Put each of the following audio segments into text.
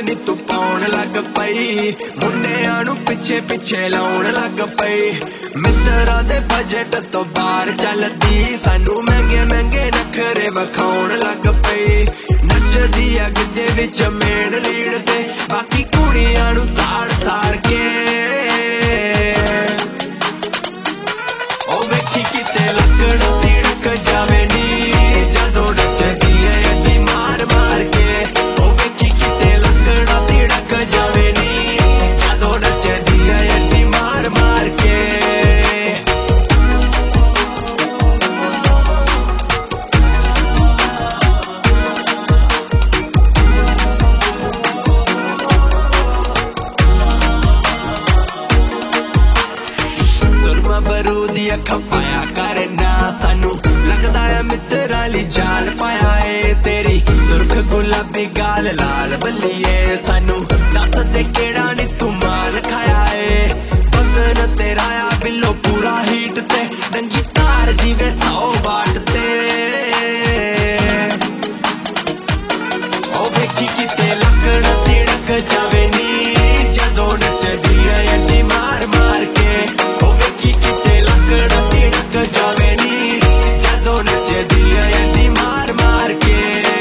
नी तू पाउण लग पई, मुंडियां नू पिछे पिछे लाउण लग पई। मित्रां दे बजट तो बाहर चलदी, सानू महंगे महंगे नखरे वखाउण लग पई। नचदी अगदे विच मेन लीड ते, बाकी कुड़ियां नू साड़ साड़ के। ओ वेखी किते लकड़ तिड़क जावे नी, जदों नचदी है अड्डी मार मार के। ओ वेखी किते लकड़ तिड़क जावे नी, जदों नचदी है अड्डी मार मार के। बरूदी अखा पाया करना, सानू लगदा है मित्रा ली जाल पाया है तेरी। सुर्ख गुलाबी गाल लाल बल्लिए, सानू दस दे केड़ा नी तू माल खाया है। बदन तेरा आ बिल्लो पूरा हीट ते, नंगी तार जीवे 100 वाट ते। ओ वेखी किते लकड़ तिड़क जावे नी, जदों नचदी है अड्डी मार मार के। ओ वेखी किते लकड़ तिड़क जावे नी, जदों नचदी है अड्डी मार मार के।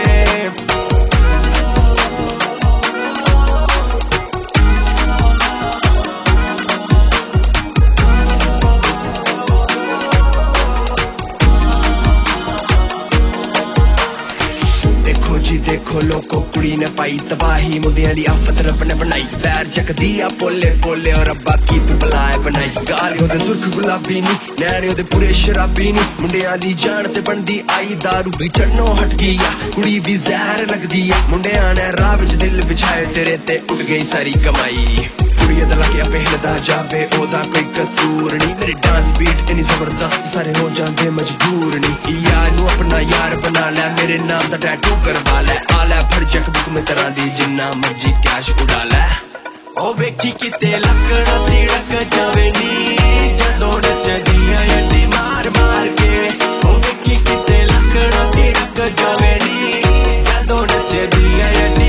देखो जी देखो लोको, कुड़ी ने पाई तबाही, मुंडियां दी आफत रब ने बनाई। पैर चकदी आ पोले पोले और अब्बा की तू बलाए बनाई। गाल ओदे सुर्ख गुलाबी नी, नैने ओदे पूरे शराबी नी। मुंडियां दी जान ते बनदी आई, दारू भी चढ़नों हट गई आ, कुड़ी भी जहर लगदी आ। मुंडियां ने राह विच दिल बिछाए, तेरे ते उड़ गई सारी कमाई। कुड़ियां दा लगे पहलदा जावे, ओदा कोई कसूर नी। मेरी डांस बीट इन्नी जबरदस्त, सारे हो जांदे मजबूर नी। यार नू अपना यार बना ले, मेरे नाम दा टैटू करवा ले। आला भर चक बुक में तरह दी, जिन्ना मर्जी कैश उड़ा ले। ओ वेखी किते लकड़ तिड़क जावे नी, जदों नचदी है अड्डी मार मार के। ओ वेखी किते लकड़ तिड़क जावे नी, जदों नचदी है अड्डी